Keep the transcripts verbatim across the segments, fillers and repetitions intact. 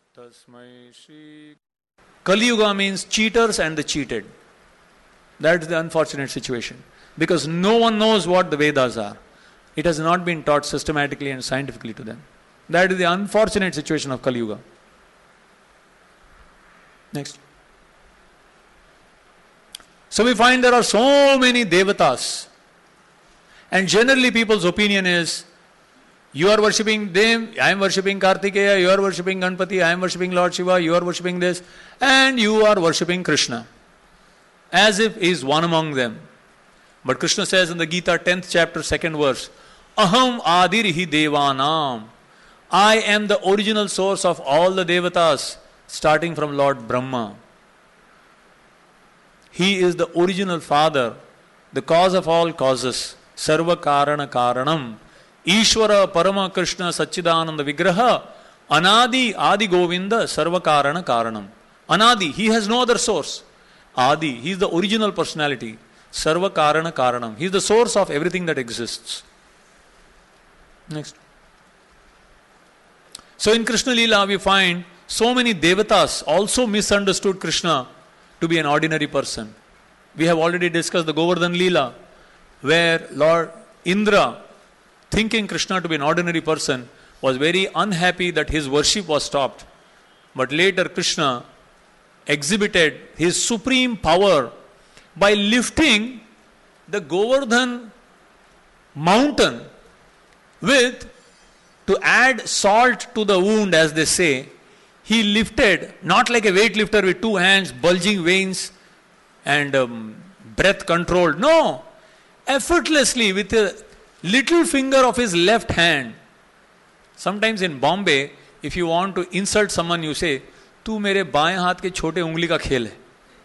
Tasmai Shri. Kali Yuga means cheaters and the cheated. That's the unfortunate situation. Because no one knows what the Vedas are. It has not been taught systematically and scientifically to them. That is the unfortunate situation of Kali Yuga. Next. So we find there are so many devatas. And generally people's opinion is, you are worshipping them, I am worshipping Kartikeya, you are worshipping Ganpati, I am worshipping Lord Shiva, you are worshipping this, and you are worshipping Krishna. As if he is one among them. But Krishna says in the Gita, tenth chapter, second verse, Aham Adirhi Devanam. I am the original source of all the devatas, starting from Lord Brahma. He is the original father, the cause of all causes. Sarva Karana Karanam. Ishvara Parama Krishna Satchidananda Vigraha. Anadi Adi Govinda Sarva Karana Karanam. Anadi, he has no other source. Adi, he is the original personality. Sarva Karana Karanam. He is the source of everything that exists. Next. So in Krishna Leela we find so many devatas also misunderstood Krishna to be an ordinary person. We have already discussed the Govardhan Leela, where Lord Indra, thinking Krishna to be an ordinary person, was very unhappy that his worship was stopped. But later Krishna exhibited his supreme power by lifting the Govardhan mountain with, to add salt to the wound, as they say. He lifted, not like a weightlifter with two hands, bulging veins and um, breath controlled. No, effortlessly with a little finger of his left hand. Sometimes in Bombay, if you want to insult someone, you say, "Tu mere baएं हाथ के छोटे उंगली का खेल है."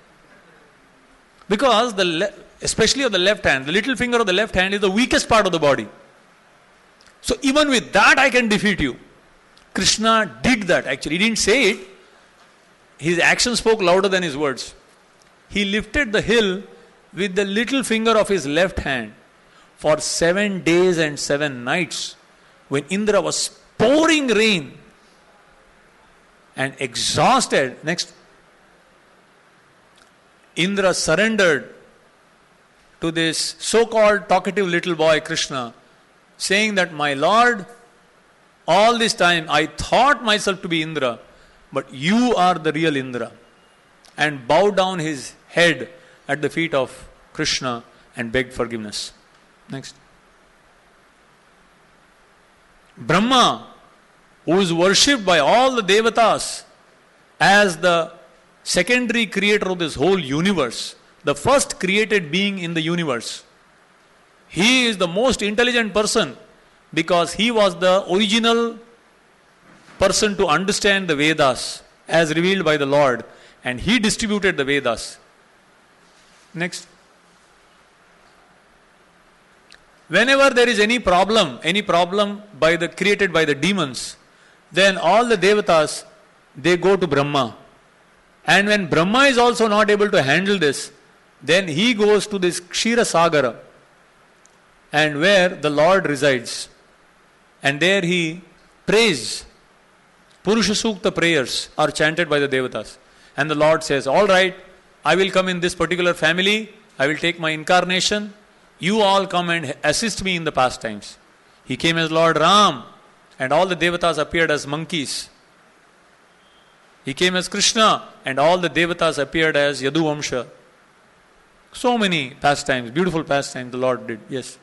Because the le- especially of the left hand, the little finger of the left hand is the weakest part of the body. So even with that I can defeat you. Krishna did that actually. He didn't say it. His action spoke louder than his words. He lifted the hill with the little finger of his left hand for seven days and seven nights, when Indra was pouring rain and exhausted. Next. Indra surrendered to this so-called talkative little boy Krishna, saying that, "My Lord, all this time I thought myself to be Indra, but you are the real Indra," and bowed down his head at the feet of Krishna and begged forgiveness. Next. Brahma, who is worshipped by all the devatas as the secondary creator of this whole universe, the first created being in the universe. He is the most intelligent person because he was the original person to understand the Vedas as revealed by the Lord, and he distributed the Vedas. Next. Whenever there is any problem, any problem by the created by the demons, then all the devatas, they go to Brahma. And when Brahma is also not able to handle this, then he goes to this Kshira Sagara, and where the Lord resides. And there he prays. Purusha Sukta prayers are chanted by the devatas. And the Lord says, "All right, I will come in this particular family, I will take my incarnation, you all come and assist me in the pastimes." He came as Lord Ram, and all the devatas appeared as monkeys. He came as Krishna, and all the devatas appeared as Yaduvamsha. So many pastimes, beautiful pastimes the Lord did. Yes.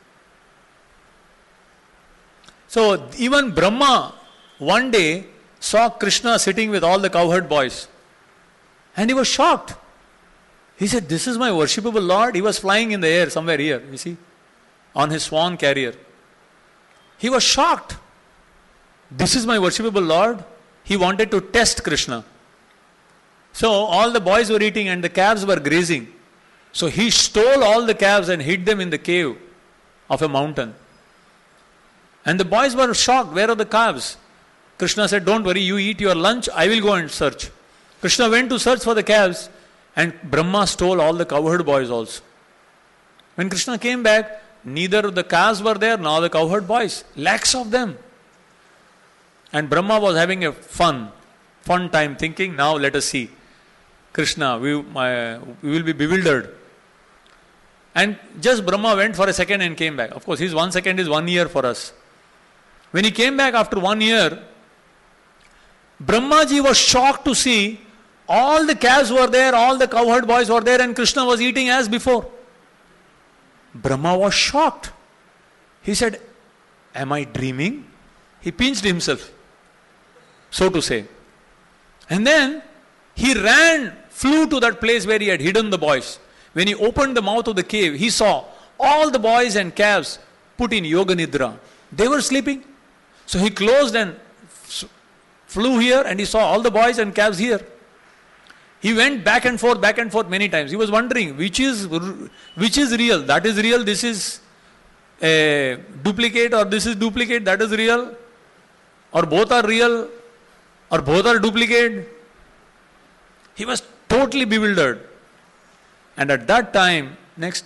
So even Brahma one day saw Krishna sitting with all the cowherd boys, and he was shocked. He said, "This is my worshipable Lord." He was flying in the air somewhere here, you see, on his swan carrier. He was shocked. This is my worshipable Lord. He wanted to test Krishna. So all the boys were eating and the calves were grazing. So he stole all the calves and hid them in the cave of a mountain. And the boys were shocked. Where are the calves? Krishna said, "Don't worry, you eat your lunch, I will go and search." Krishna went to search for the calves, and Brahma stole all the cowherd boys also. When Krishna came back, neither the calves were there nor the cowherd boys. Lakhs of them. And Brahma was having a fun. fun time thinking, now let us see Krishna, we, my, we will be bewildered. And just Brahma went for a second and came back. Of course, his one second is one year for us. When he came back after one year, Brahmaji was shocked to see all the calves were there, all the cowherd boys were there, and Krishna was eating as before. Brahma was shocked. He said, am I dreaming? He pinched himself, so to say. And then he ran, flew to that place where he had hidden the boys. When he opened the mouth of the cave, he saw all the boys and calves put in Yoga Nidra. They were sleeping. So he closed and flew here, and he saw all the boys and calves here. He went back and forth, back and forth many times. He was wondering which is which is real. That is real. This is a duplicate, or this is duplicate. That is real, or both are real, or both are duplicate. He was totally bewildered. And at that time, next,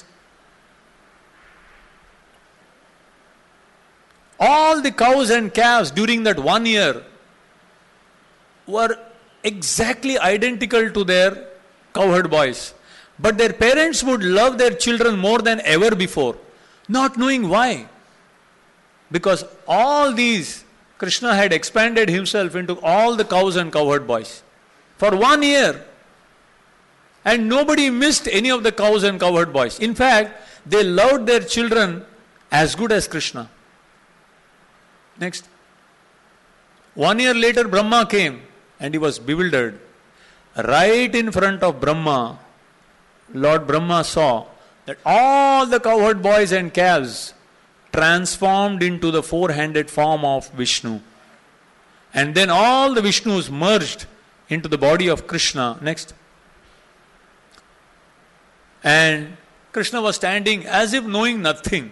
all the cows and calves during that one year were exactly identical to their cowherd boys. But their parents would love their children more than ever before, not knowing why. Because all these, Krishna had expanded himself into all the cows and cowherd boys for one year. And nobody missed any of the cows and cowherd boys. In fact, they loved their children as good as Krishna. Next. One year later, Brahma came and he was bewildered. Right in front of Brahma, Lord Brahma saw that all the cowherd boys and calves transformed into the four-handed form of Vishnu. And then all the Vishnus merged into the body of Krishna. Next. And Krishna was standing as if knowing nothing.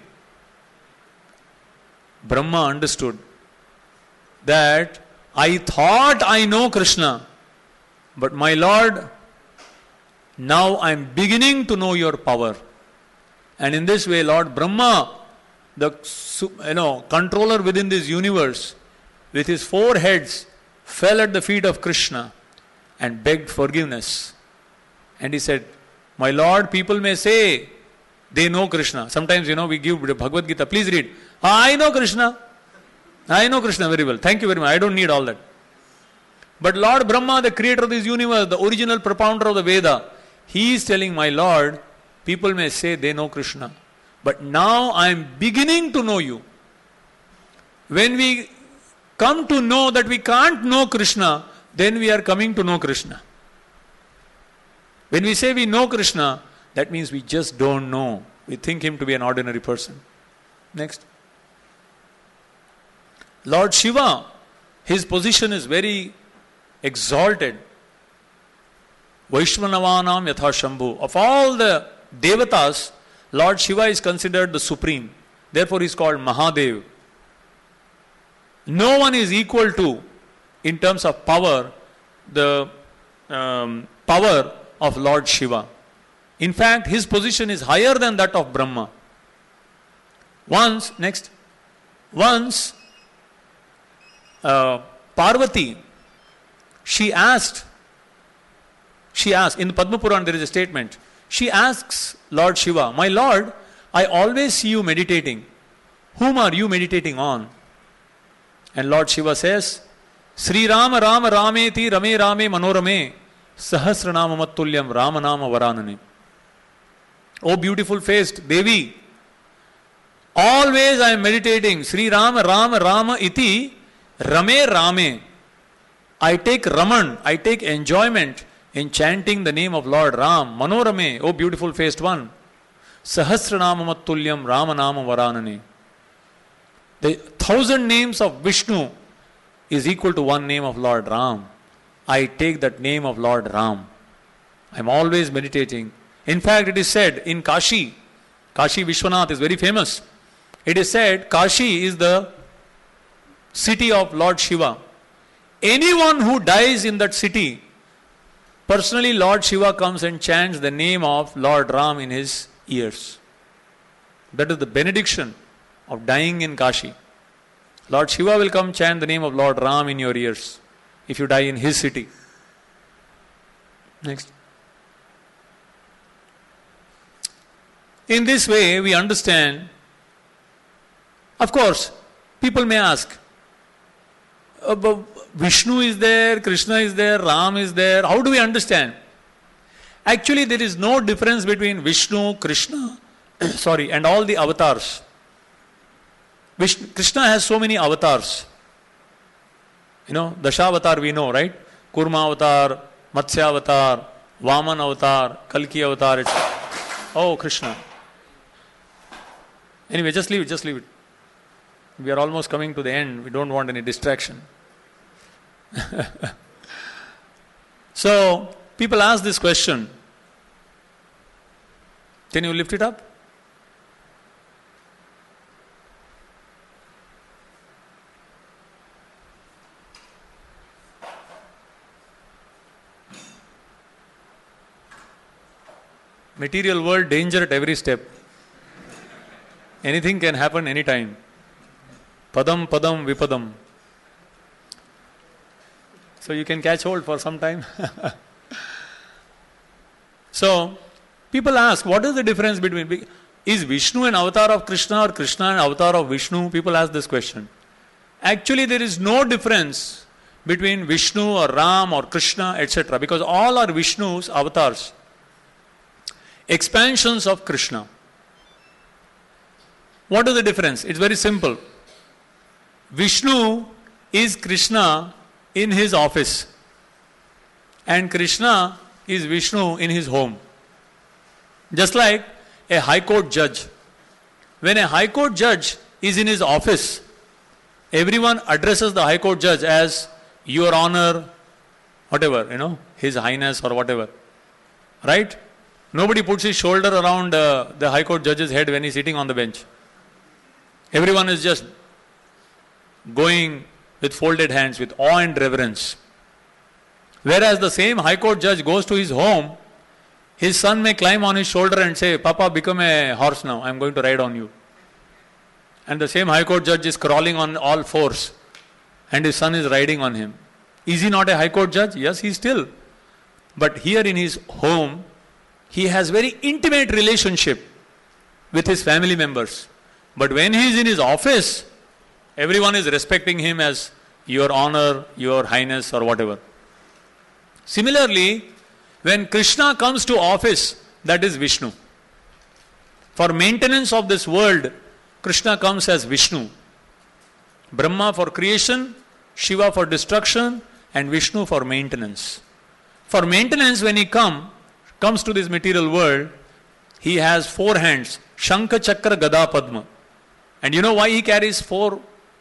Brahma understood that I thought I know Krishna, but my Lord, now I am beginning to know your power. And in this way, Lord Brahma, the you know controller within this universe, with his four heads, fell at the feet of Krishna and begged forgiveness. And he said, my Lord, people may say they know Krishna. Sometimes, you know, we give Bhagavad Gita. Please read. I know Krishna. I know Krishna very well. Thank you very much. I don't need all that. But Lord Brahma, the creator of this universe, the original propounder of the Veda, he is telling, my Lord, people may say they know Krishna. But now I am beginning to know you. When we come to know that we can't know Krishna, then we are coming to know Krishna. When we say we know Krishna, that means we just don't know. We think him to be an ordinary person. Next. Lord Shiva, his position is very exalted. Vaishvanavanam yatha Shambhu. Of all the devatas, Lord Shiva is considered the supreme. Therefore he is called Mahadev. No one is equal to, in terms of power, the um, power of Lord Shiva. In fact, his position is higher than that of Brahma. Once, next, once uh, Parvati, she asked, she asked, in the Padma Purana there is a statement, she asks Lord Shiva, my Lord, I always see you meditating. Whom are you meditating on? And Lord Shiva says, Sri Rama Rama Rameti Rame Rame Manorame Sahasranama Mattulyam Ramanama Varanane. O beautiful faced Devi, always I am meditating Sri Rama Rama Rama Iti Rame Rame. I take Raman, I take enjoyment in chanting the name of Lord Ram. Manorame, O beautiful faced one. Sahasranama Mattulyam Ramanama Varanane. The thousand names of Vishnu is equal to one name of Lord Ram. I take that name of Lord Ram. I am always meditating. In fact, it is said in Kashi, Kashi Vishwanath is very famous. It is said Kashi is the city of Lord Shiva. Anyone who dies in that city, personally Lord Shiva comes and chants the name of Lord Ram in his ears. That is the benediction of dying in Kashi. Lord Shiva will come chant the name of Lord Ram in your ears. if you die in his city. Next. In this way, we understand. Of course, people may ask, uh, Vishnu is there, Krishna is there, Ram is there. How do we understand? Actually, there is no difference between Vishnu, Krishna, sorry, and all the avatars. Vishnu, Krishna has so many avatars. You know, Dashavatar we know, right? Kurma avatar, Matsya avatar, Vaman avatar, Kalki avatar, et cetera. Oh, Krishna. Anyway, just leave it, just leave it. We are almost coming to the end. We don't want any distraction. So, people ask this question. Can you lift it up? Material world, danger at every step. Anything can happen anytime. Padam, padam, vipadam. So you can catch hold for some time. So, people ask, what is the difference between, is Vishnu an avatar of Krishna or Krishna an avatar of Vishnu? People ask this question. Actually, there is no difference between Vishnu or Ram or Krishna, et cetera. Because all are Vishnu's avatars. Expansions of Krishna. What is the difference? It's very simple. Vishnu is Krishna in his office, and Krishna is Vishnu in his home. Just like a high court judge. When a high court judge is in his office, everyone addresses the high court judge as Your Honor, whatever, you know, His Highness or whatever. Right? Nobody puts his shoulder around uh, the high court judge's head when he's sitting on the bench. Everyone is just going with folded hands, with awe and reverence. Whereas the same high court judge goes to his home, his son may climb on his shoulder and say, Papa, become a horse now, I am going to ride on you. And the same high court judge is crawling on all fours, and his son is riding on him. Is he not a high court judge? Yes, he is still. But here in his home, he has very intimate relationship with his family members. But when he is in his office, everyone is respecting him as Your Honor, Your Highness or whatever. Similarly, when Krishna comes to office, that is Vishnu. For maintenance of this world, Krishna comes as Vishnu. Brahma for creation, Shiva for destruction, and Vishnu for maintenance. For maintenance, when he come, comes to this material world, he has four hands, Shankha, Chakra, Gada, Padma. And you know why he carries four?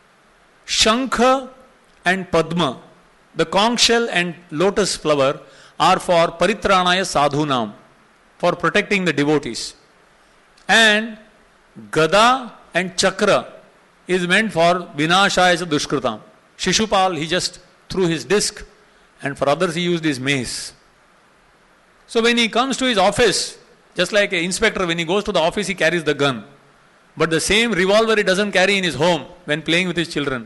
Shankha and Padma, the conch shell and lotus flower, are for Paritranaya Sadhunam, for protecting the devotees. And Gada and Chakra is meant for Vinashaya Dushkritam. Shishupal, he just threw his disc, and for others he used his mace. So when he comes to his office, just like an inspector, when he goes to the office, he carries the gun. But the same revolver he doesn't carry in his home when playing with his children.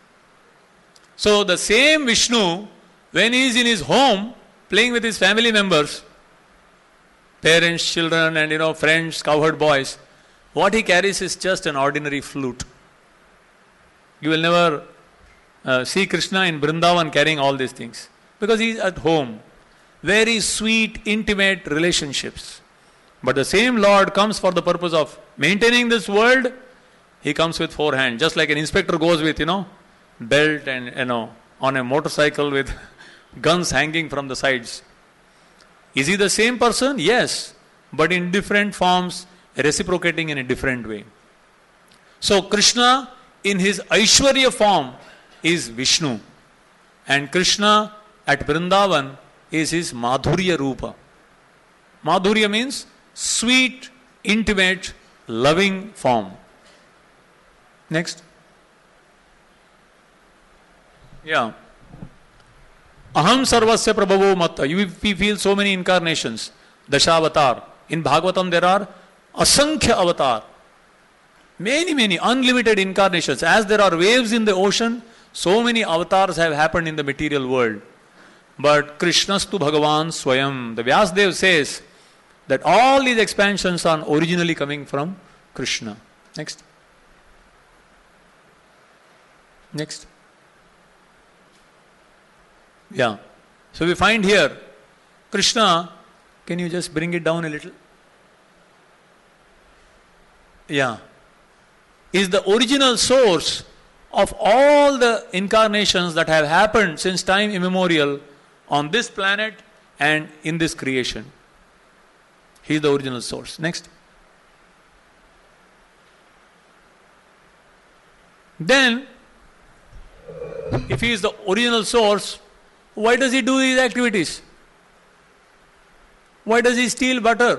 So the same Vishnu, when he is in his home, playing with his family members, parents, children, and you know, friends, cowherd boys, what he carries is just an ordinary flute. You will never uh, see Krishna in Vrindavan carrying all these things. Because he is at home. Very sweet, intimate relationships. But the same Lord comes for the purpose of maintaining this world. He comes with four hands. Just like an inspector goes with, you know, belt and, you know, on a motorcycle with guns hanging from the sides. Is he the same person? Yes. But in different forms, reciprocating in a different way. So Krishna in his Aishwarya form is Vishnu. And Krishna at Vrindavan is his Madhurya Rupa. Madhurya means sweet, intimate, loving form. Next. Yeah. Aham sarvasya prabhavo matta. You feel so many incarnations. Dashavatar. In Bhagavatam there are asankhya avatar. Many, many unlimited incarnations. As there are waves in the ocean, So many avatars have happened in the material world. But Krishnastu Bhagavan Swayam. The Vyasadeva says that all these expansions are originally coming from Krishna. Next. Next. Yeah. So we find here, Krishna, can you just bring it down a little? Yeah. Is the original source of all the incarnations that have happened since time immemorial on this planet and in this creation. He is the original source. Next. Then, if he is the original source, why does he do these activities? Why does he steal butter?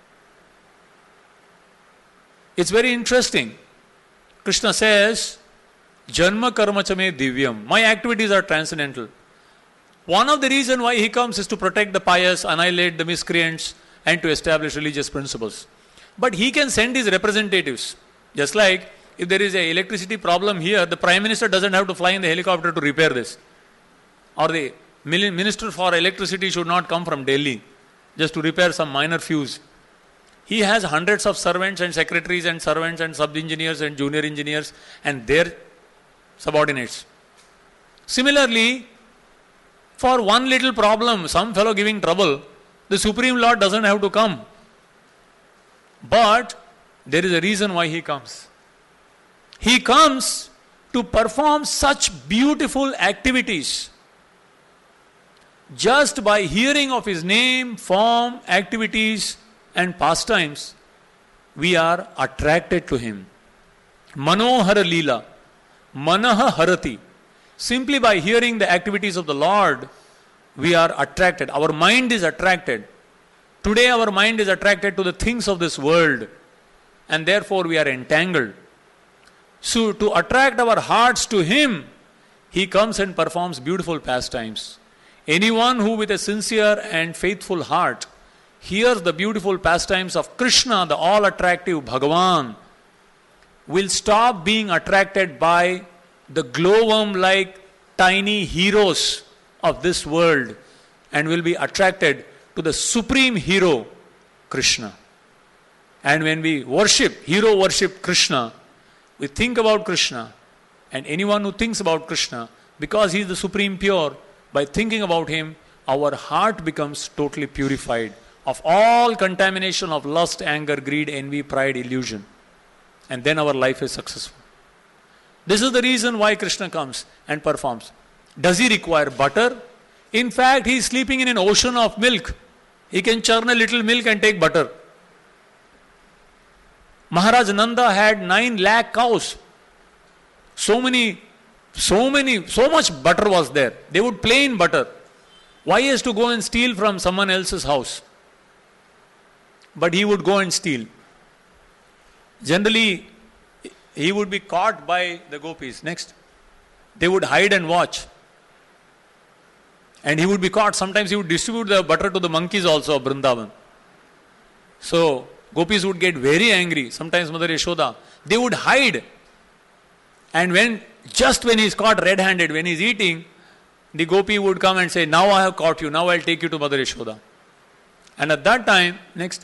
It's very interesting. Krishna says, Janma karma chame divyam. My activities are transcendental. One of the reasons why he comes is to protect the pious, annihilate the miscreants, and to establish religious principles. But he can send his representatives. Just like if there is an electricity problem here, the Prime Minister doesn't have to fly in the helicopter to repair this. Or the Minister for Electricity should not come from Delhi just to repair some minor fuse. He has hundreds of servants and secretaries and servants and sub-engineers and junior engineers and their subordinates. Similarly, for one little problem, some fellow giving trouble, the Supreme Lord doesn't have to come. But there is a reason why he comes. He comes to perform such beautiful activities. Just by hearing of his name, form, activities and pastimes, we are attracted to him. Manohara Leela, Manaha Harati. Simply by hearing the activities of the Lord, we are attracted. Our mind is attracted. Today our mind is attracted to the things of this world, and therefore we are entangled. So to attract our hearts to him, he comes and performs beautiful pastimes. Anyone who with a sincere and faithful heart hears the beautiful pastimes of Krishna, the all-attractive Bhagavan, will stop being attracted by the glowworm-like tiny heroes of this world and will be attracted to the supreme hero, Krishna. And when we worship, hero worship Krishna, we think about Krishna, and anyone who thinks about Krishna, because he is the supreme pure, by thinking about him, our heart becomes totally purified of all contamination of lust, anger, greed, envy, pride, illusion. And then our life is successful. This is the reason why Krishna comes and performs. Does he require butter? In fact, he is sleeping in an ocean of milk. He can churn a little milk and take butter. Maharaj Nanda had nine lakh cows. So many, so many, so much butter was there. They would play in butter. Why he has to go and steal from someone else's house? But he would go and steal. Generally, he would be caught by the gopis. Next. They would hide and watch. And he would be caught. Sometimes he would distribute the butter to the monkeys also of Vrindavan. So, gopis would get very angry. Sometimes Mother Yashoda. They would hide. And when, just when he is caught red-handed, when he is eating, the gopi would come and say, now I have caught you, now I will take you to Mother Yashoda. And at that time, next,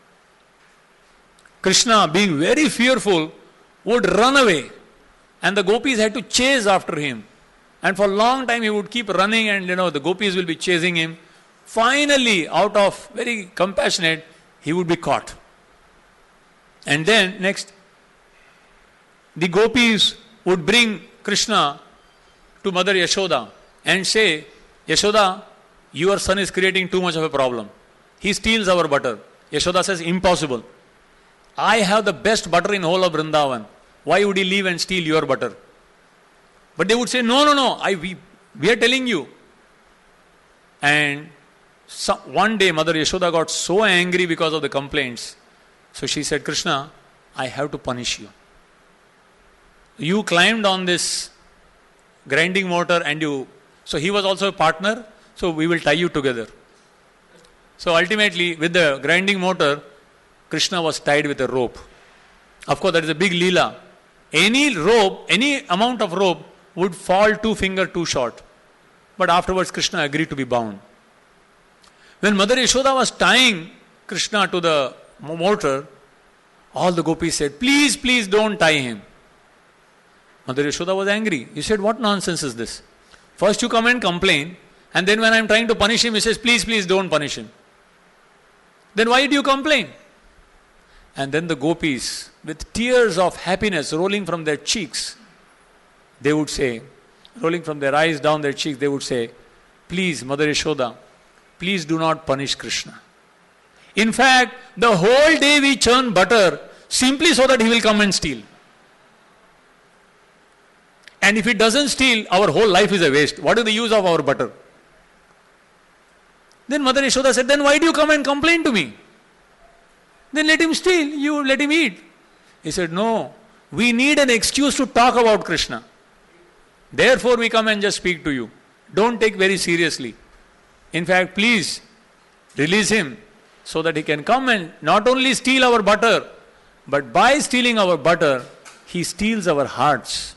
Krishna, being very fearful, would run away. And the gopis had to chase after him. And for a long time he would keep running, and you know, the gopis will be chasing him. Finally, out of very compassionate, he would be caught. And then, next, the gopis would bring Krishna to Mother Yashoda and say, Yashoda, your son is creating too much of a problem. He steals our butter. Yashoda says, impossible. I have the best butter in whole of Vrindavan. Why would he leave and steal your butter? But they would say, no, no, no, I, we, we are telling you. And so, one day Mother Yashoda got so angry because of the complaints. So she said, Krishna, I have to punish you. You climbed on this grinding mortar and you, so he was also a partner, so we will tie you together. So ultimately, with the grinding mortar, Krishna was tied with a rope. Of course, that is a big leela. Any rope, any amount of rope would fall two finger too short. But afterwards Krishna agreed to be bound. When Mother Yashoda was tying Krishna to the mortar, all the gopis said, please, please don't tie him. Mother Yashoda was angry. He said, what nonsense is this? First you come and complain, and then when I am trying to punish him, he says, please, please don't punish him. Then why do you complain? And then the gopis, with tears of happiness rolling from their cheeks, they would say, rolling from their eyes down their cheeks, they would say, please, Mother Yashoda, please do not punish Krishna. In fact, the whole day we churn butter simply so that he will come and steal. And if he doesn't steal, our whole life is a waste. What is the use of our butter? Then Mother Yashoda said, then why do you come and complain to me? Then let him steal, you let him eat. He said, no, we need an excuse to talk about Krishna. Therefore we come and just speak to you. Don't take very seriously. In fact, please release him so that he can come and not only steal our butter, but by stealing our butter, he steals our hearts.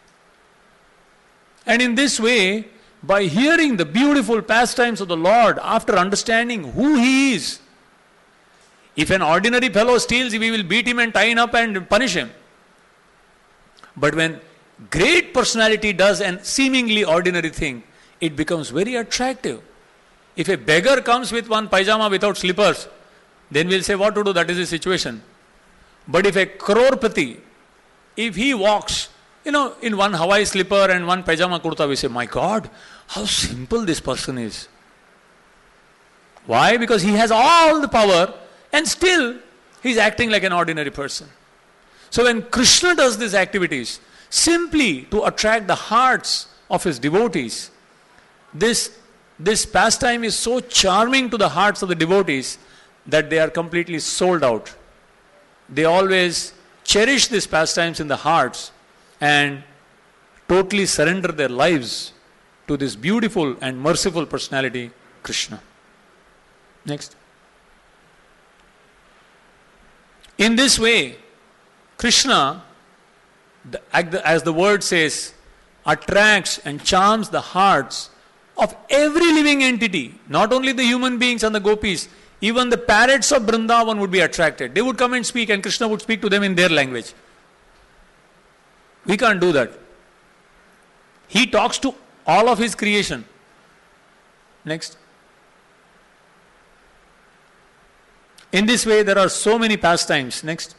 And in this way, by hearing the beautiful pastimes of the Lord, after understanding who he is, if an ordinary fellow steals, we will beat him and tie him up and punish him. But when great personality does an seemingly ordinary thing, it becomes very attractive. If a beggar comes with one pajama without slippers, then we'll say what to do, that is the situation. But if a crorepati, if he walks, you know, in one Hawaii slipper and one pajama kurta, we say, my God, how simple this person is. Why? Because he has all the power and still he is acting like an ordinary person. So when Krishna does these activities simply to attract the hearts of his devotees, this, this pastime is so charming to the hearts of the devotees that they are completely sold out. They always cherish these pastimes in the hearts and totally surrender their lives to this beautiful and merciful personality, Krishna. Next. In this way, Krishna, as the word says, attracts and charms the hearts of every living entity, not only the human beings and the gopis, even the parrots of Vrindavan would be attracted. They would come and speak and Krishna would speak to them in their language. We can't do that. He talks to all of his creation. Next. In this way, there are so many pastimes. Next.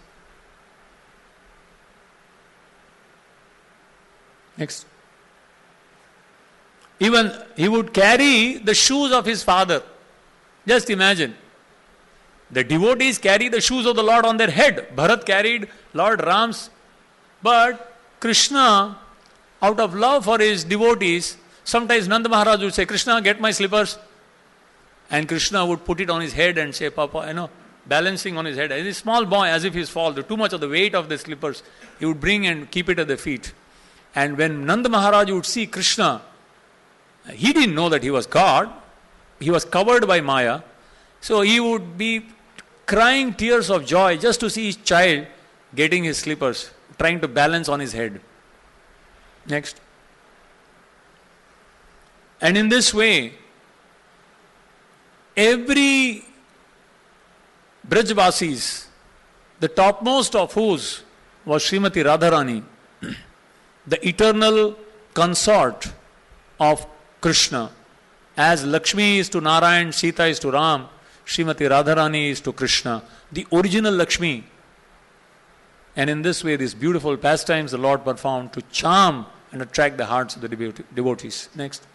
Next. Even he would carry the shoes of his father. Just imagine. The devotees carry the shoes of the Lord on their head. Bharat carried Lord Ram's. But Krishna, out of love for his devotees, sometimes Nanda Maharaj would say, Krishna, get my slippers. And Krishna would put it on his head and say, Papa, you know, balancing on his head. As a small boy, as if he's fall, too much of the weight of the slippers, he would bring and keep it at the feet. And when Nanda Maharaj would see Krishna, he didn't know that he was God. He was covered by Maya. So he would be crying tears of joy just to see his child getting his slippers, trying to balance on his head. Next. And in this way, every Brajvasis, the topmost of whose was Srimati Radharani, the eternal consort of Krishna. As Lakshmi is to Narayan, Sita is to Ram, Srimati Radharani is to Krishna, the original Lakshmi. And in this way, these beautiful pastimes the Lord performed to charm and attract the hearts of the devotees. Next.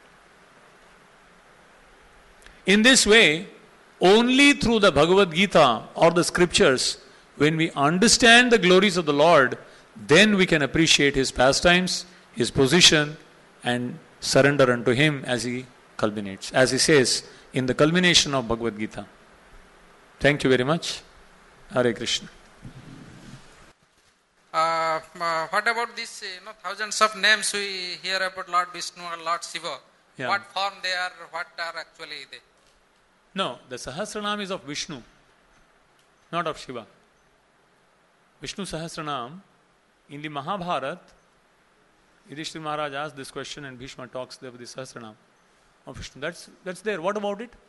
In this way, only through the Bhagavad Gita or the scriptures, when we understand the glories of the Lord, then we can appreciate his pastimes, his position, and surrender unto him as he culminates, as he says in the culmination of Bhagavad Gita. Thank you very much. Hare Krishna. Uh, uh, what about this, you know, thousands of names we hear about Lord Vishnu or Lord Shiva? Yeah. What form they are, what are actually they? No, the Sahasranam is of Vishnu, not of Shiva. Vishnu Sahasranam, in the Mahabharata, Yudhishthira Maharaj asked this question and Bhishma talks there with the Sahasranam of Vishnu. That's, that's there. What about it?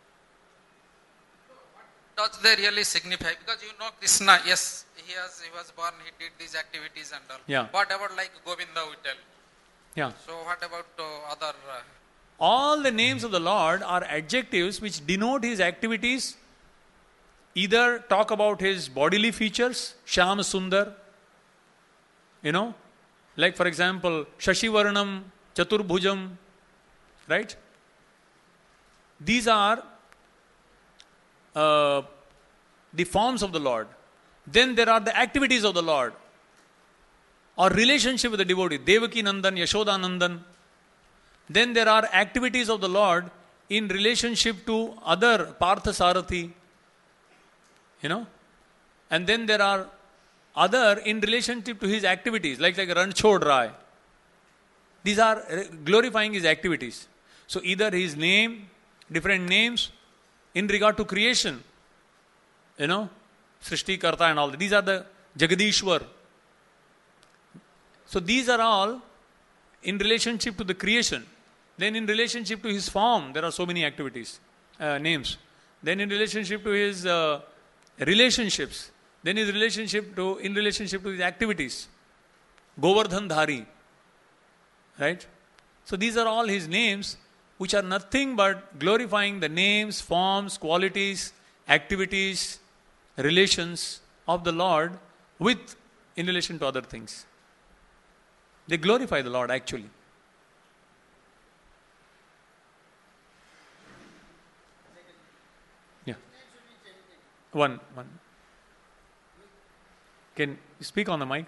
What does they really signify? Because you know Krishna, yes, he has he was born, he did these activities and all. Yeah. What about like Govinda we tell? Yeah. So what about uh, other? Uh, All the names of the Lord are adjectives which denote his activities. Either talk about his bodily features, Shyam Sundar, you know, like for example, Shashivarnam, Chaturbhujam, right? These are uh, the forms of the Lord. Then there are the activities of the Lord or relationship with the devotee, Devaki Nandan, Yashoda Nandan. Then there are activities of the Lord in relationship to other Partha Sarathi, you know, and then there are other in relationship to his activities, like like Ranchod Rai. These are glorifying his activities. So either his name, different names in regard to creation, you know, Srishti Karta and all that. These are the Jagadishwar. So these are all in relationship to the creation. Then in relationship to his form, there are so many activities, uh, names. Then in relationship to his uh, relationships. Then his relationship to, in relationship to his activities. Govardhan Dhari. Right? So these are all his names, which are nothing but glorifying the names, forms, qualities, activities, relations of the Lord with, in relation to other things. They glorify the Lord actually. Yeah. One, one. Can you speak on the mic?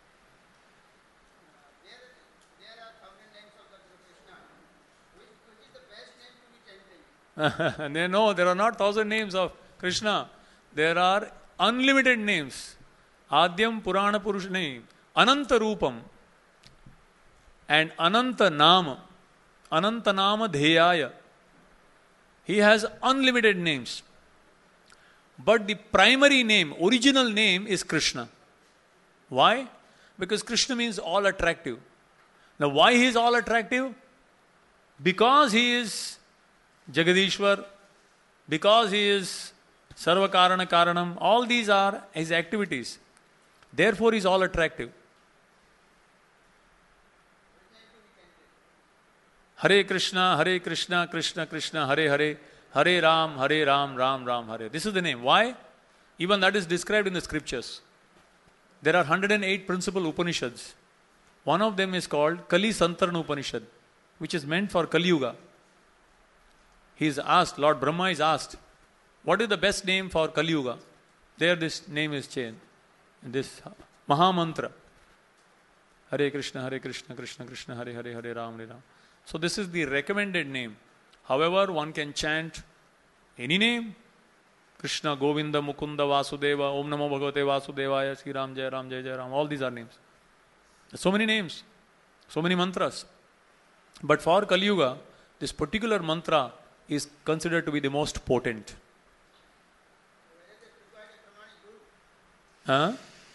There, no, there are not thousand names of Krishna. There are unlimited names. Adyam Purana Purush name. Ananta Rupam. And Ananta Nama. Ananta Nama Dheyaya. He has unlimited names. But the primary name, original name is Krishna. Why? Because Krishna means all attractive. Now why he is all attractive? Because he is Jagadishwar, because he is Sarvakarana Karanam, all these are his activities. Therefore he is all attractive. Hare Krishna, Hare Krishna, Krishna Krishna, Hare Hare, Hare Ram, Hare Ram, Ram Ram, Hare. This is the name. Why? Even that is described in the scriptures. There are one hundred eight principal Upanishads. One of them is called Kali Santarana Upanishad, which is meant for Kali Yuga. He is asked, Lord Brahma is asked, what is the best name for Kali Yuga? There this name is changed. This Maha Mantra. Hare Krishna, Hare Krishna, Krishna Krishna, Hare Hare, Hare Ram, Hare Ram. So this is the recommended name. However, one can chant any name. Krishna, Govinda, Mukunda, Vasudeva, Om Namo Bhagavate Vasudevaya, Sri Ram, Jai Ram, Jai Jai Ram. All these are names. There's so many names. So many mantras. But for Kali Yuga, this particular mantra is considered to be the most potent. Huh?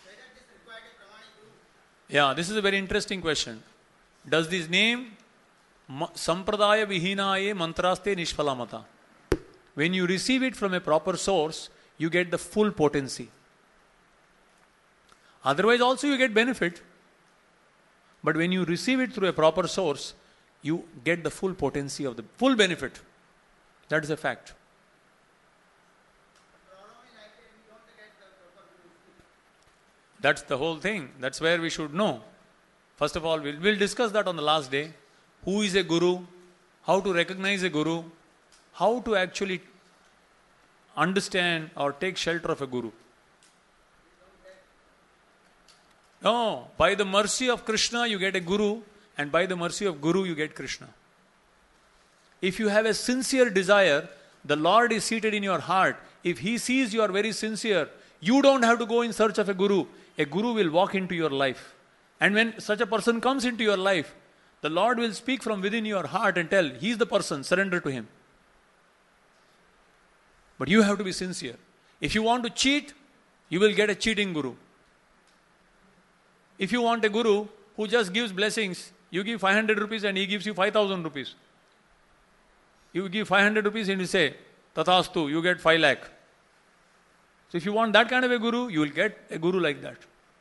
Yeah, this is a very interesting question. Does this name Sampradaya Vihinaye Mantraste Nishphalamata? When you receive it from a proper source, you get the full potency. Otherwise also you get benefit. But when you receive it through a proper source, you get the full potency of the full benefit. That is a fact. That's the whole thing. That's where we should know. First of all, we'll, we'll discuss that on the last day. Who is a guru? How to recognize a guru? How to actually understand or take shelter of a guru? No, by the mercy of Krishna you get a guru, and by the mercy of guru you get Krishna. If you have a sincere desire, the Lord is seated in your heart. If He sees you are very sincere, you don't have to go in search of a guru. A guru will walk into your life. And when such a person comes into your life, the Lord will speak from within your heart and tell, He is the person, surrender to Him. But you have to be sincere. If you want to cheat, you will get a cheating guru. If you want a guru who just gives blessings. You give five hundred rupees and he gives you five thousand rupees. You give five hundred rupees and you say, Tathastu, you get five lakh. So if you want that kind of a guru, you will get a guru like that.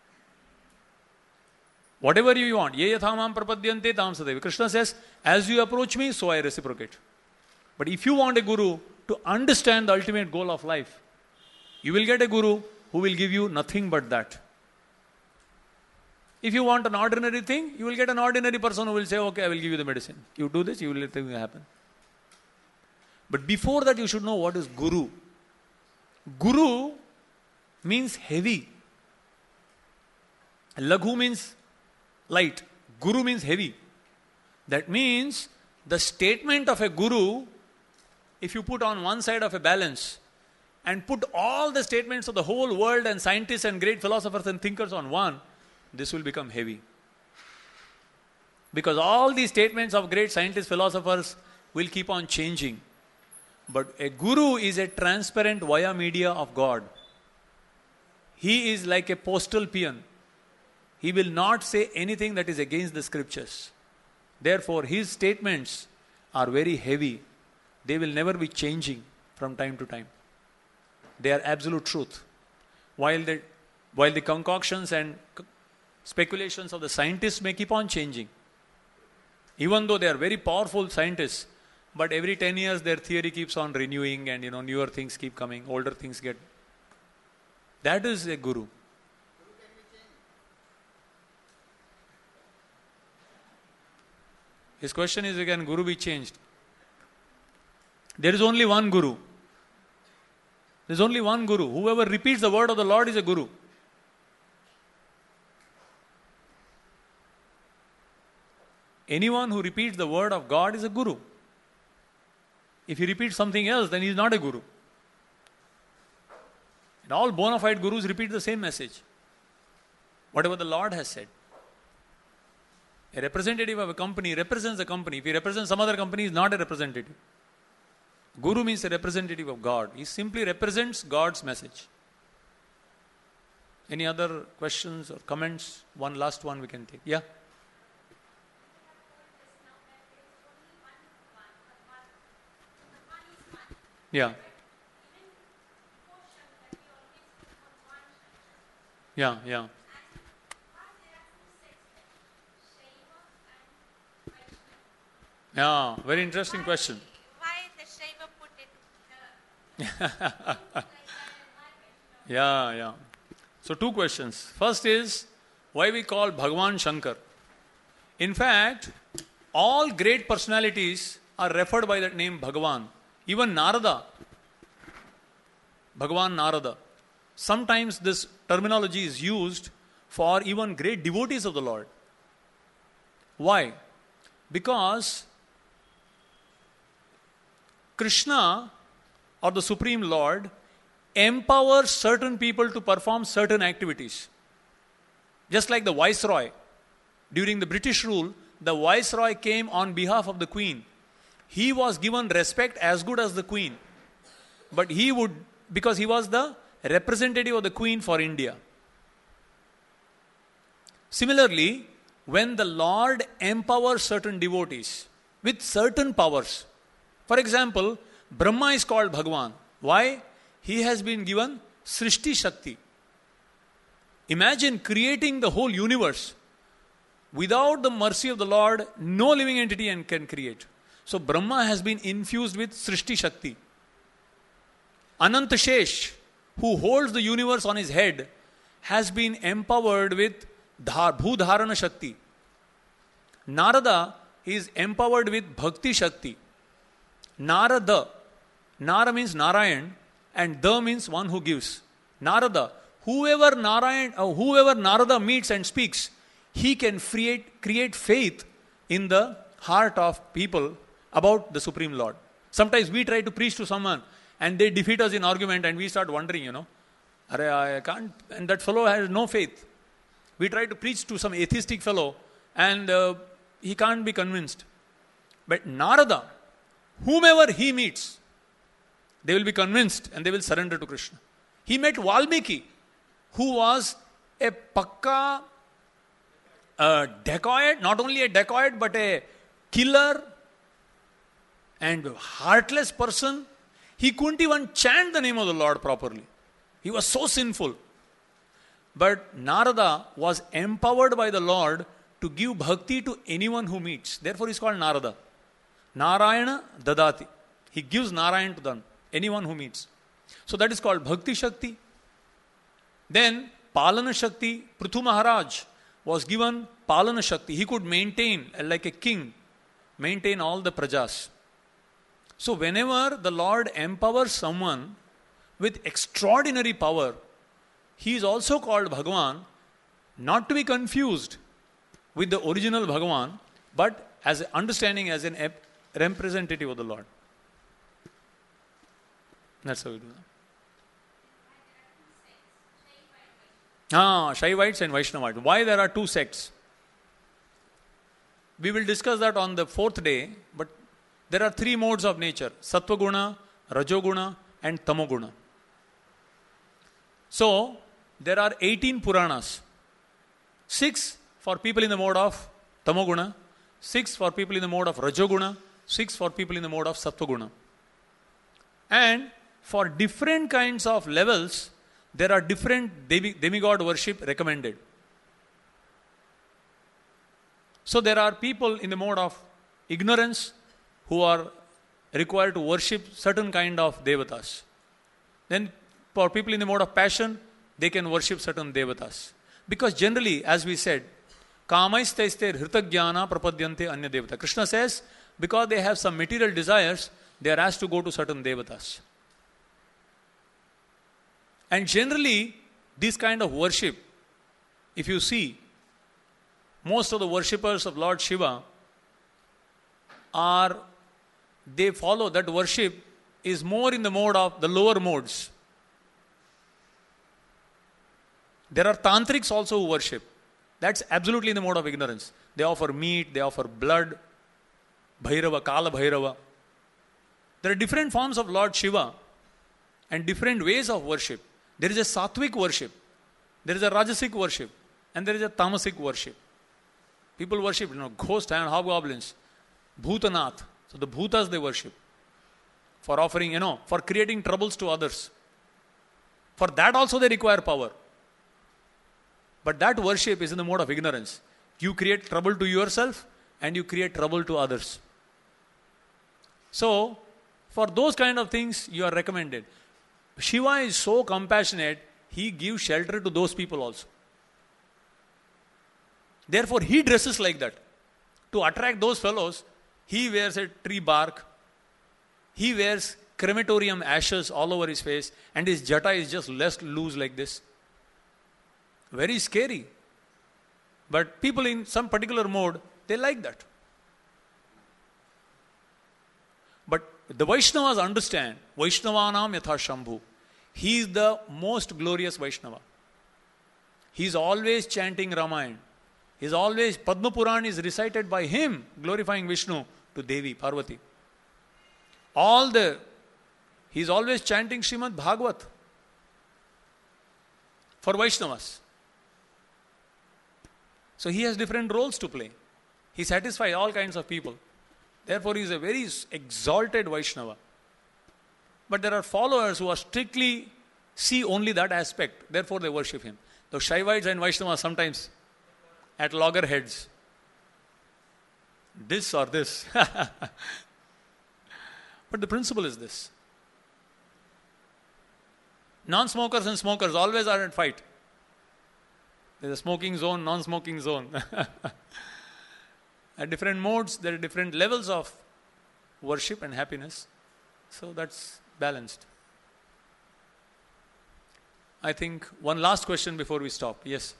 Whatever you want. Ye yathamam prapadyante tam sadeva. Krishna says, as you approach me, so I reciprocate. But if you want a guru to understand the ultimate goal of life, you will get a guru who will give you nothing but that. If you want an ordinary thing, you will get an ordinary person who will say, okay, I will give you the medicine. You do this, you will let things happen. But before that, you should know what is guru. Guru means heavy. Laghu means light. Guru means heavy. That means the statement of a guru, if you put on one side of a balance and put all the statements of the whole world and scientists and great philosophers and thinkers on one, this will become heavy. Because all these statements of great scientists, philosophers will keep on changing. But a guru is a transparent via media of God. He is like a postal peon. He will not say anything that is against the scriptures. Therefore, his statements are very heavy. They will never be changing from time to time. They are absolute truth. While the, while the concoctions and speculations of the scientists may keep on changing. Even though they are very powerful scientists, but every ten years their theory keeps on renewing and you know newer things keep coming, older things get. That is a guru. His question is, can guru be changed? There is only one guru. There is only one guru. Whoever repeats the word of the Lord is a guru. Anyone who repeats the word of God is a guru. If he repeats something else, then he is not a guru. And all bona fide gurus repeat the same message. Whatever the Lord has said. A representative of a company represents the company. If he represents some other company, he is not a representative. Guru means a representative of God. He simply represents God's message. Any other questions or comments? One last one we can take. Yeah? Yeah. Yeah, yeah. Yeah, very interesting question. Why the Shiva put it? Yeah, yeah. So two questions. First is, why we call Bhagavan Shankar? In fact, all great personalities are referred by that name Bhagavan. Even Narada, Bhagavan Narada. Sometimes this terminology is used for even great devotees of the Lord. Why? Because Krishna or the Supreme Lord empowers certain people to perform certain activities. Just like the Viceroy. During the British rule, the Viceroy came on behalf of the Queen. He was given respect as good as the Queen. But he would, because he was the representative of the Queen for India. Similarly, when the Lord empowers certain devotees with certain powers. For example, Brahma is called Bhagavan. Why? He has been given Srishti Shakti. Imagine creating the whole universe. Without the mercy of the Lord, no living entity can create. So Brahma has been infused with Srishti Shakti. Ananta Shesh, who holds the universe on his head, has been empowered with dhar, Bhudharana Shakti. Narada is empowered with Bhakti Shakti. Narada, Nara means Narayan and Da means one who gives. Narada, whoever Narayan, or whoever Narada meets and speaks, he can create, create faith in the heart of people about the Supreme Lord. Sometimes we try to preach to someone and they defeat us in argument and we start wondering, you know, I can't, and that fellow has no faith. We try to preach to some atheistic fellow and uh, he can't be convinced. But Narada, whomever he meets, they will be convinced and they will surrender to Krishna. He met Valmiki, who was a pakka a dacoit, not only a dacoit, but a killer and heartless person. He couldn't even chant the name of the Lord properly. He was so sinful. But Narada was empowered by the Lord to give bhakti to anyone who meets. Therefore, he is called Narada. Narayana Dadati. He gives Narayan to them, anyone who meets. So that is called Bhakti Shakti. Then Palana Shakti, Prithu Maharaj was given Palana Shakti. He could maintain, like a king, maintain all the prajas. So whenever the Lord empowers someone with extraordinary power, he is also called Bhagavan, not to be confused with the original Bhagavan, but as a understanding as an representative of the Lord. That's how we do that. Ah, Shaivites and Vaishnavites. Why there are two sects? We will discuss that on the fourth day, but there are three modes of nature: Sattva Guna, Rajoguna and Tamoguna. So, there are eighteen Puranas. Six for people in the mode of Tamoguna, six for people in the mode of Rajoguna, six for people in the mode of Sattva Guna. And for different kinds of levels, there are different demigod worship recommended. So there are people in the mode of ignorance who are required to worship certain kind of devatas. Then for people in the mode of passion, they can worship certain devatas. Because generally, as we said, kamaisteste hritagyana prapadyante anya devata. Krishna says, because they have some material desires, they are asked to go to certain devatas. And generally, this kind of worship, if you see, most of the worshippers of Lord Shiva are, they follow that worship is more in the mode of the lower modes. There are tantrics also who worship. That's absolutely in the mode of ignorance. They offer meat, they offer blood, Bhairava, Kala Bhairava. There are different forms of Lord Shiva and different ways of worship. There is a sattvic worship, there is a rajasic worship, and there is a tamasic worship. People worship, you know, ghosts and hobgoblins, Bhutanath. So the Bhutas they worship for offering, you know, for creating troubles to others. For that also they require power. But that worship is in the mode of ignorance. You create trouble to yourself and you create trouble to others. So, for those kind of things, you are recommended. Shiva is so compassionate, he gives shelter to those people also. Therefore, he dresses like that. To attract those fellows, he wears a tree bark, he wears crematorium ashes all over his face, and his jata is just left loose like this. Very scary. But people in some particular mode, they like that. But the Vaishnavas understand, Vaishnavanam yatha Shambhu. He is the most glorious Vaishnava. He is always chanting Ramayana. He is always, Padma Puran is recited by him, glorifying Vishnu to Devi, Parvati. All the, he is always chanting Srimad Bhagavat for Vaishnavas. So he has different roles to play. He satisfies all kinds of people. Therefore, he is a very exalted Vaishnava. But there are followers who are strictly see only that aspect. Therefore, they worship him. The Shaivites and Vaishnavas sometimes at loggerheads. This or this. But the principle is this. Non-smokers and smokers always are at fight. There is a smoking zone, non-smoking zone. At different modes, there are different levels of worship and happiness. So that's balanced. I think one last question before we stop. Yes.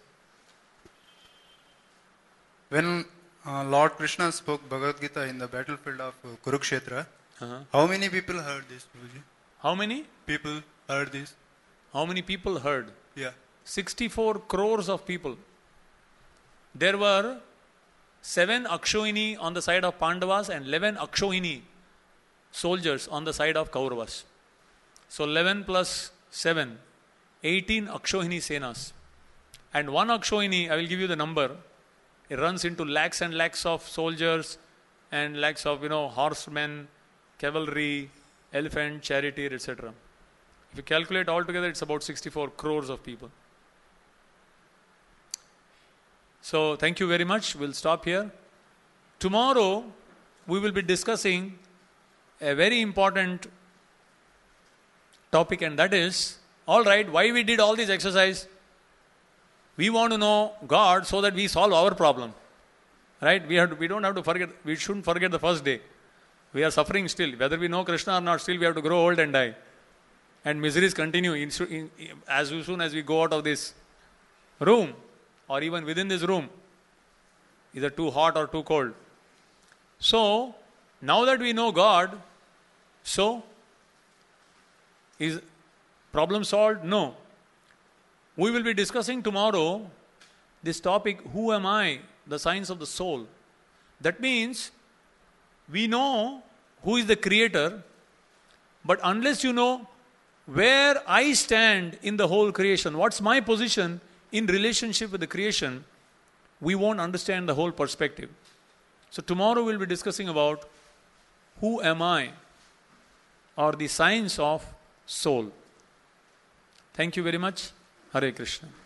When uh, Lord Krishna spoke Bhagavad Gita in the battlefield of uh, Kurukshetra, Uh-huh. how many people heard this, Guruji? How many? People heard this? How many people heard? Yeah. sixty-four crores of people. There were seven Akshoini on the side of Pandavas and eleven Akshoini soldiers on the side of Kauravas. So eleven plus seven, eighteen Akshoini Senas. And one Akshoini, I will give you the number, It runs into lakhs and lakhs of soldiers and lakhs of, you know, horsemen, cavalry, elephant, charioteer, et cetera. If you calculate all together, it's about sixty-four crores of people. So, thank you very much. We'll stop here. Tomorrow, we will be discussing a very important topic, and that is, all right, why we did all this exercise? We want to know God so that we solve our problem. Right? We have to, we don't have to forget, we shouldn't forget the first day. We are suffering still. Whether we know Krishna or not, still we have to grow old and die. And miseries continue in, in, as soon as we go out of this room, or even within this room, either too hot or too cold. So, now that we know God, so, is problem solved? No. We will be discussing tomorrow this topic, who am I? The science of the soul. That means, we know who is the creator, but unless you know where I stand in the whole creation, what's my position in relationship with the creation, we won't understand the whole perspective. So tomorrow we'll be discussing about who am I, or the science of soul. Thank you very much. Hare Krishna.